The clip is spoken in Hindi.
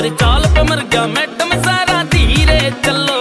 चाल पे मर गया मैडम सारा धीरे चलो।